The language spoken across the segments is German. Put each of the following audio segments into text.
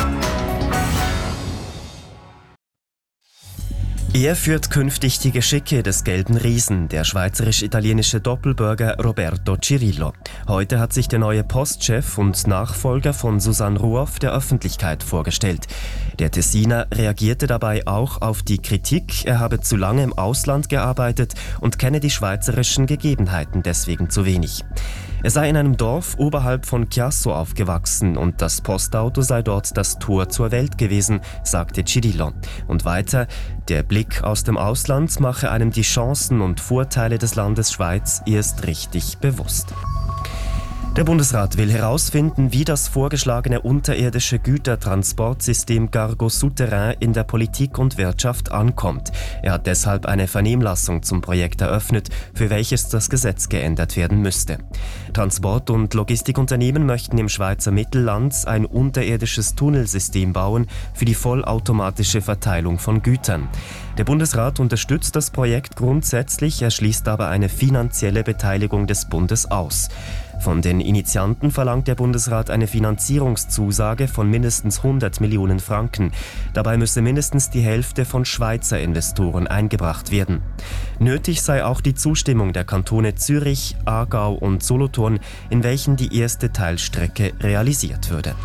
Er führt künftig die Geschicke des Gelben Riesen, der schweizerisch-italienische Doppelbürger Roberto Cirillo. Heute hat sich der neue Postchef und Nachfolger von Susanne Ruoff der Öffentlichkeit vorgestellt. Der Tessiner reagierte dabei auch auf die Kritik, er habe zu lange im Ausland gearbeitet und kenne die schweizerischen Gegebenheiten deswegen zu wenig. Er sei in einem Dorf oberhalb von Chiasso aufgewachsen und das Postauto sei dort das Tor zur Welt gewesen, sagte Cirillo. Und weiter, der Blick aus dem Ausland mache einem die Chancen und Vorteile des Landes Schweiz erst richtig bewusst. Der Bundesrat will herausfinden, wie das vorgeschlagene unterirdische Gütertransportsystem Cargo Souterrain in der Politik und Wirtschaft ankommt. Er hat deshalb eine Vernehmlassung zum Projekt eröffnet, für welches das Gesetz geändert werden müsste. Transport- und Logistikunternehmen möchten im Schweizer Mittelland ein unterirdisches Tunnelsystem bauen für die vollautomatische Verteilung von Gütern. Der Bundesrat unterstützt das Projekt grundsätzlich, er schließt aber eine finanzielle Beteiligung des Bundes aus. Von den Initianten verlangt der Bundesrat eine Finanzierungszusage von mindestens 100 Millionen Franken. Dabei müsse mindestens die Hälfte von Schweizer Investoren eingebracht werden. Nötig sei auch die Zustimmung der Kantone Zürich, Aargau und Solothurn, in welchen die erste Teilstrecke realisiert würde.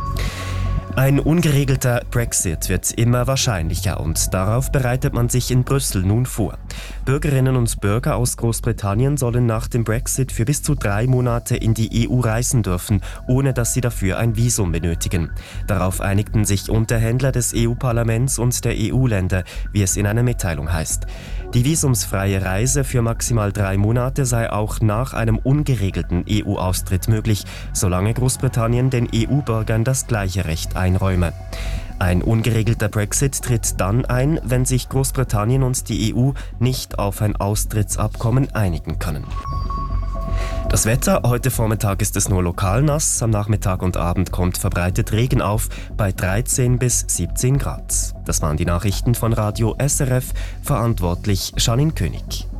Ein ungeregelter Brexit wird immer wahrscheinlicher und darauf bereitet man sich in Brüssel nun vor. Bürgerinnen und Bürger aus Großbritannien sollen nach dem Brexit für bis zu 3 Monate in die EU reisen dürfen, ohne dass sie dafür ein Visum benötigen. Darauf einigten sich Unterhändler des EU-Parlaments und der EU-Länder, wie es in einer Mitteilung heißt. Die visumsfreie Reise für maximal 3 Monate sei auch nach einem ungeregelten EU-Austritt möglich, solange Großbritannien den EU-Bürgern das gleiche Recht einräume. Ein ungeregelter Brexit tritt dann ein, wenn sich Großbritannien und die EU nicht auf ein Austrittsabkommen einigen können. Das Wetter, heute Vormittag ist es nur lokal nass, am Nachmittag und Abend kommt verbreitet Regen auf bei 13 bis 17 Grad. Das waren die Nachrichten von Radio SRF, verantwortlich Janine König.